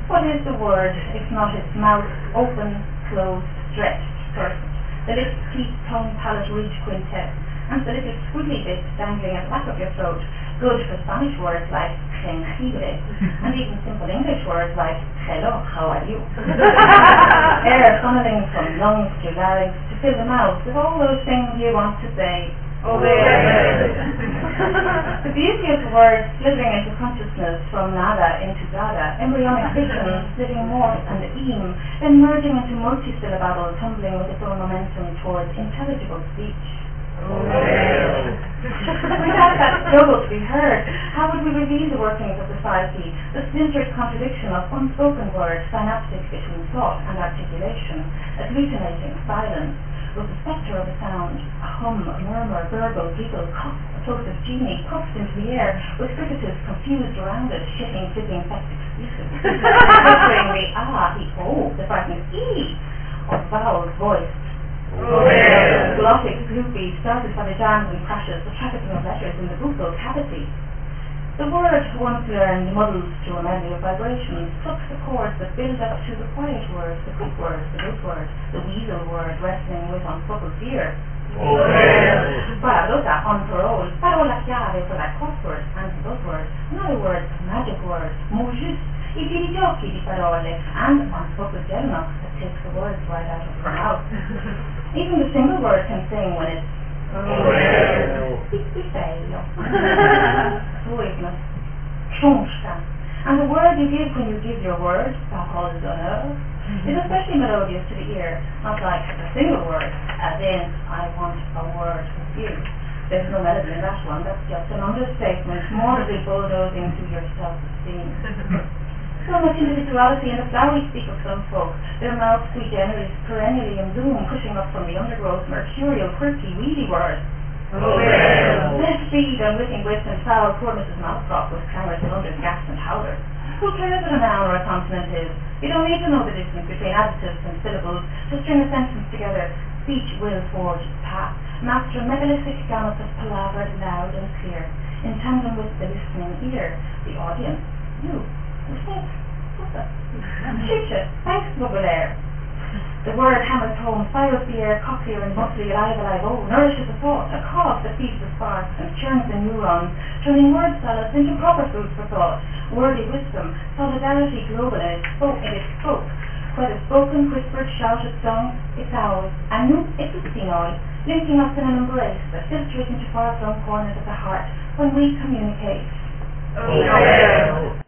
What is the word if not its mouth open, closed, stretched, pursed, the lips, teeth, tongue, palate, reach, quintet, and the little squiggly bit dangling at the back of your throat, good for Spanish words like jengibre, and even simple English words like hello, how are you? Air funneling from lungs to larynx to fill the mouth with all those things you want to say. The beauty of the word slithering into consciousness from nada into dada, embryonic vision, living morph and eam, then merging into multisyllable, tumbling with its own momentum towards intelligible speech. Without that struggle to be heard, how would we reveal the workings of society, the splintered contradiction of unspoken words, synaptic between thought and articulation, agglutinating silence, with the spectre of a sound, a hum, a murmur, gurgle, giggle, cough, a plosive genie, puffed into the air, with fricatives confused around it, shitting, fizzing, fact exclusive, whispering the ah, the oh, the frightening e, of vowels voiced. Glottic, gloopy, started by the jams and crashes, the trafficking of letters in the buccal cavity. The word, once learned, muddles through a medley of vibrations, plucks the chords that build up to the quiet words, the quick words, the good word, the weasel word wrestling with unspoken fear. Paradoxa, on parole, parola chiave for that crossword, anti-buzzword, another word, magic word, mot juste, I giochi di parole, and unspoken Gelnox that takes the words right out of your mouth. Even the single word can sing when it's and the word you give when you give your word, parole d'honneur, is especially melodious to the ear, not like a single word, as in, I want a word with you. There's no melody in that one, that's just an understatement, morally bulldozing to your self-esteem. So much individuality in the flowery speak of some folk, their mouths sui generis, perennially in bloom, pushing up from the undergrowth, mercurial, quirky, weedy words. Less speed and witting wits and foul, poor Mrs. Malcroft with clamours, thunders, gasps and howlers. Who cares what a noun or a consonant is? You don't need to know the difference between adjectives and syllables to string a sentence together. Speech will forge its path, master a megalithic gamut of palavered loud and clear, in tandem with the listening ear, the audience, you. Thanks, Baudelaire. The word hammers home, fires the air, cochlear and muscly, alive, oh, nourishes the thought, a cough that feeds the sparks and churns the neurons, turning word salads into proper food for thought, wordy wisdom, solidarity global in its spoke, whether spoken, whispered, shouted, sung, it's ours, and nous et tutti noi, linking us in an embrace that filters into far-flung corners of the heart when we communicate.